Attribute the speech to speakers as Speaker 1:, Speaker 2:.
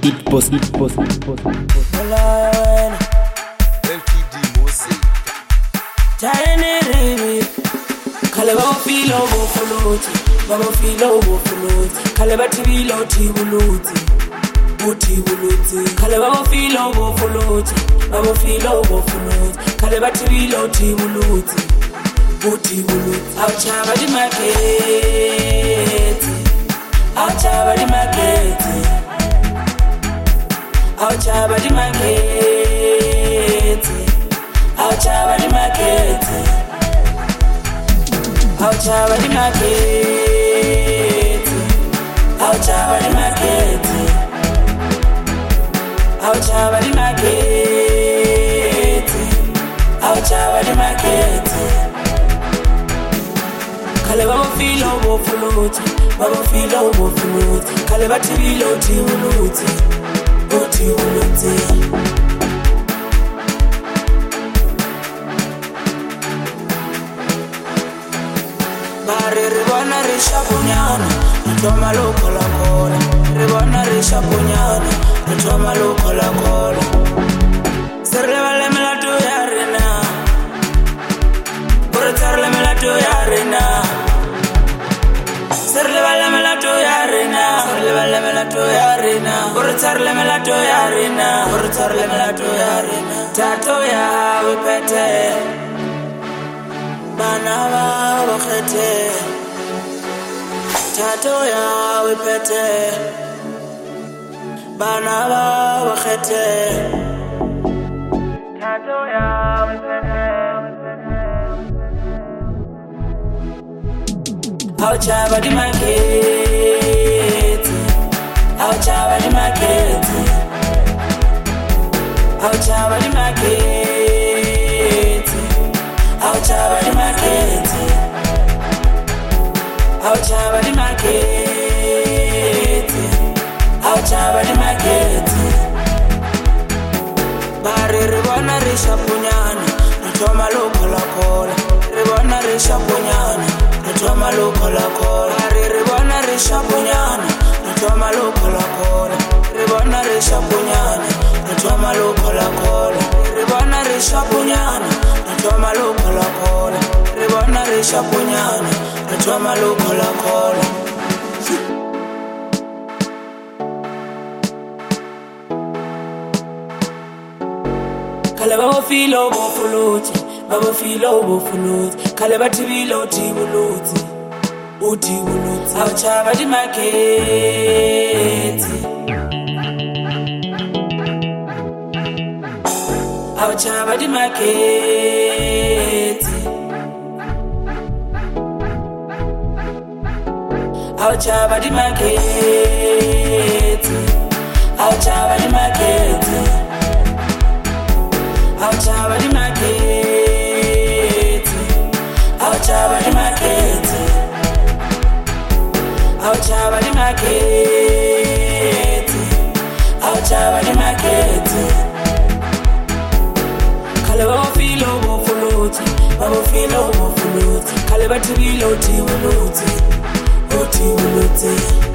Speaker 1: LTD Mose.
Speaker 2: Tiny ribi, kaleba filo bofuluti, baba filo bofuluti, kaleba tibilo tibuluti, butibuluti, kaleba filo bofuluti, baba filo bofuluti, kaleba tibilo tibuluti, butibuluti. Auchaba di market, auchaba di market, auchaba di market. Auchaba di market, auchaba di market, auchaba di market, auchaba di market, auchaba di market. Kale baba filo bofuluti, baba filo bofuluti, kale batibilo tibuluti, botibuluti. Ribona rishapunyana, ntoma loko la kola. Ribona rishapunyana, ntoma loko la kola. Serle melato ya rena, portarle melato ya rena. Serle melato ya rena, serle melato ya rena. Portarle melato ya rena, portarle melato ya rena. Tato ya wipete, banaba wakete. Tato ya wipete, banaba wakete. Tato ya wipete. Auchaba di market, auchaba di market, auchaba di market, auchaba di market. Auchaba di market, auchaba di market. Bari ribona rishapunyana, ntoma loko la kola. Ribona rishapunyana, ntoma loko la kola. Bari ribona rishapunyana, ntoma loko la kola. Ribona rishapunyana, ntoma loko la kola. Ribona rishapunyana, ntoma loko la kola. Ribona rishapunyana. Ntoma loko la kola. Kale baba filo bofuluti, baba filo bofuluti, kale batibilo tibuluti, utibuluti. Auchaba di market, auchaba di market. Auchaba di market, auchaba di market, auchaba di market, auchaba di market, auchaba di market, auchaba di market. Kale baba filo bofuluti, baba filo bofuluti, kale batibilo tibuluti. Oti